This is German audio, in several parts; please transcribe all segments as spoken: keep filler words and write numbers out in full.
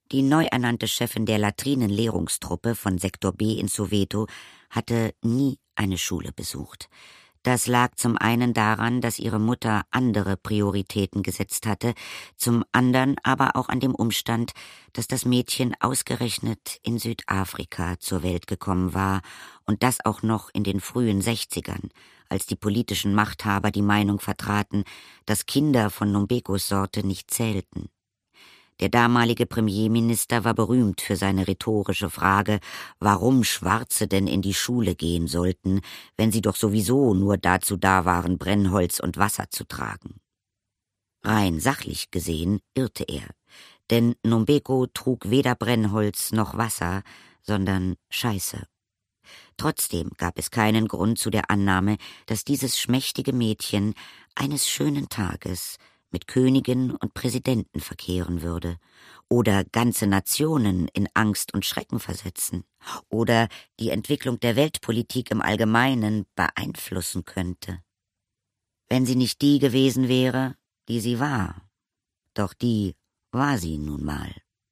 Die neu ernannte Chefin der Latrinenlehrungstruppe von Sektor B in Soweto hatte nie eine Schule besucht. Das lag zum einen daran, dass ihre Mutter andere Prioritäten gesetzt hatte, zum anderen aber auch an dem Umstand, dass das Mädchen ausgerechnet in Südafrika zur Welt gekommen war und das auch noch in den frühen Sechzigern, als die politischen Machthaber die Meinung vertraten, dass Kinder von Nombekos Sorte nicht zählten. Der damalige Premierminister war berühmt für seine rhetorische Frage, warum Schwarze denn in die Schule gehen sollten, wenn sie doch sowieso nur dazu da waren, Brennholz und Wasser zu tragen. Rein sachlich gesehen irrte er, denn Nombeko trug weder Brennholz noch Wasser, sondern Scheiße. Trotzdem gab es keinen Grund zu der Annahme, dass dieses schmächtige Mädchen eines schönen Tages mit Königen und Präsidenten verkehren würde oder ganze Nationen in Angst und Schrecken versetzen oder die Entwicklung der Weltpolitik im Allgemeinen beeinflussen könnte. Wenn sie nicht die gewesen wäre, die sie war. Doch die war sie nun mal.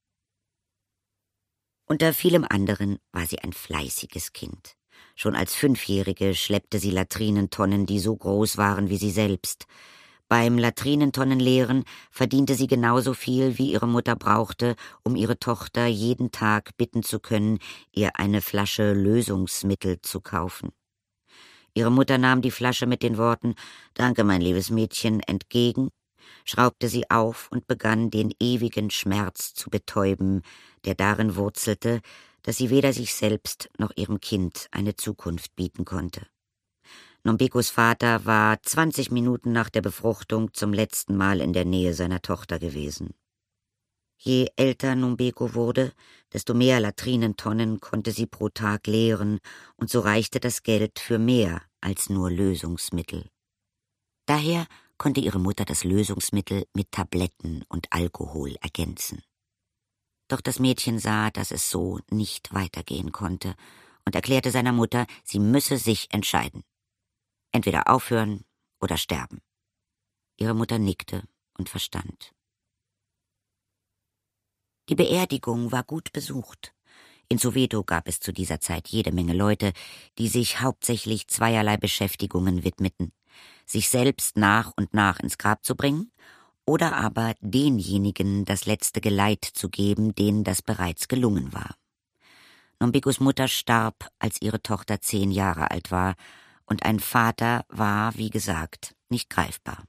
Unter vielem anderen war sie ein fleißiges Kind. Schon als Fünfjährige schleppte sie Latrinentonnen, die so groß waren wie sie selbst. Beim Latrinentonnenleeren verdiente sie genauso viel, wie ihre Mutter brauchte, um ihre Tochter jeden Tag bitten zu können, ihr eine Flasche Lösungsmittel zu kaufen. Ihre Mutter nahm die Flasche mit den Worten »Danke, mein liebes Mädchen« entgegen, schraubte sie auf und begann, den ewigen Schmerz zu betäuben, der darin wurzelte, dass sie weder sich selbst noch ihrem Kind eine Zukunft bieten konnte. Nombekos Vater war zwanzig Minuten nach der Befruchtung zum letzten Mal in der Nähe seiner Tochter gewesen. Je älter Nombeko wurde, desto mehr Latrinentonnen konnte sie pro Tag leeren, und so reichte das Geld für mehr als nur Lösungsmittel. Daher konnte ihre Mutter das Lösungsmittel mit Tabletten und Alkohol ergänzen. Doch das Mädchen sah, dass es so nicht weitergehen konnte und erklärte seiner Mutter, sie müsse sich entscheiden. Entweder aufhören oder sterben. Ihre Mutter nickte und verstand. Die Beerdigung war gut besucht. In Soweto gab es zu dieser Zeit jede Menge Leute, die sich hauptsächlich zweierlei Beschäftigungen widmeten: sich selbst nach und nach ins Grab zu bringen oder aber denjenigen das letzte Geleit zu geben, denen das bereits gelungen war. Nombekos Mutter starb, als ihre Tochter zehn Jahre alt war, und ein Vater war, wie gesagt, nicht greifbar.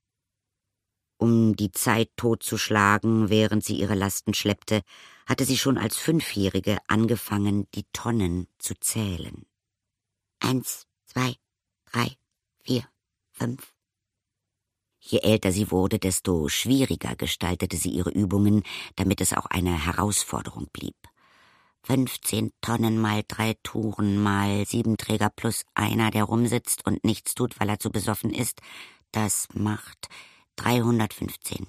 Um die Zeit totzuschlagen, während sie ihre Lasten schleppte, hatte sie schon als Fünfjährige angefangen, die Tonnen zu zählen. Eins, zwei, drei, vier, fünf. Je älter sie wurde, desto schwieriger gestaltete sie ihre Übungen, damit es auch eine Herausforderung blieb. Fünfzehn Tonnen mal drei Touren mal sieben Träger plus einer, der rumsitzt und nichts tut, weil er zu besoffen ist, das macht dreihundertfünfzehn.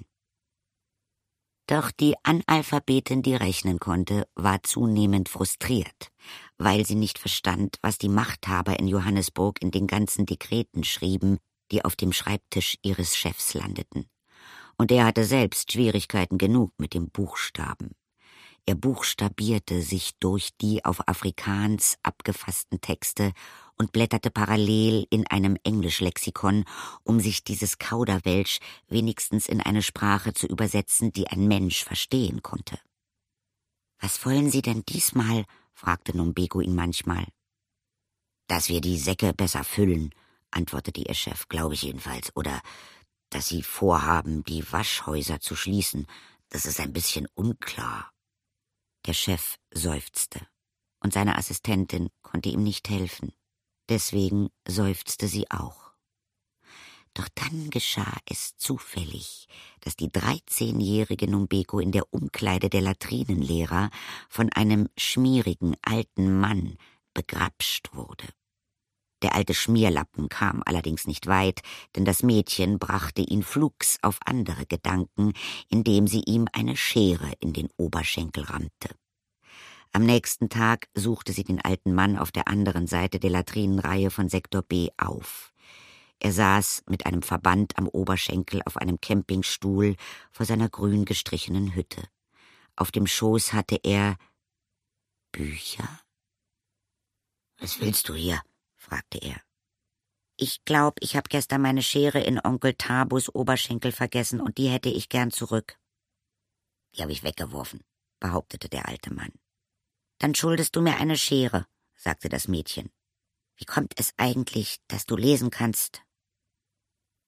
Doch die Analphabetin, die rechnen konnte, war zunehmend frustriert, weil sie nicht verstand, was die Machthaber in Johannesburg in den ganzen Dekreten schrieben, die auf dem Schreibtisch ihres Chefs landeten. Und er hatte selbst Schwierigkeiten genug mit dem Buchstaben. Er buchstabierte sich durch die auf Afrikaans abgefassten Texte und blätterte parallel in einem Englischlexikon, um sich dieses Kauderwelsch wenigstens in eine Sprache zu übersetzen, die ein Mensch verstehen konnte. »Was wollen Sie denn diesmal?« fragte Nombeko ihn manchmal. »Dass wir die Säcke besser füllen«, antwortete ihr Chef, glaube ich jedenfalls, oder dass Sie vorhaben, die Waschhäuser zu schließen. Das ist ein bisschen unklar.« Der Chef seufzte, und seine Assistentin konnte ihm nicht helfen. Deswegen seufzte sie auch. Doch dann geschah es zufällig, dass die dreizehnjährige Nombeko in der Umkleide der Latrinenlehrer von einem schmierigen alten Mann begrapscht wurde. Der alte Schmierlappen kam allerdings nicht weit, denn das Mädchen brachte ihn flugs auf andere Gedanken, indem sie ihm eine Schere in den Oberschenkel rammte. Am nächsten Tag suchte sie den alten Mann auf der anderen Seite der Latrinenreihe von Sektor B auf. Er saß mit einem Verband am Oberschenkel auf einem Campingstuhl vor seiner grün gestrichenen Hütte. Auf dem Schoß hatte er Bücher. »Was willst du hier?« fragte er. »Ich glaub, ich hab gestern meine Schere in Onkel Tabus Oberschenkel vergessen und die hätte ich gern zurück.« »Die hab ich weggeworfen«, behauptete der alte Mann. »Dann schuldest du mir eine Schere«, sagte das Mädchen. »Wie kommt es eigentlich, dass du lesen kannst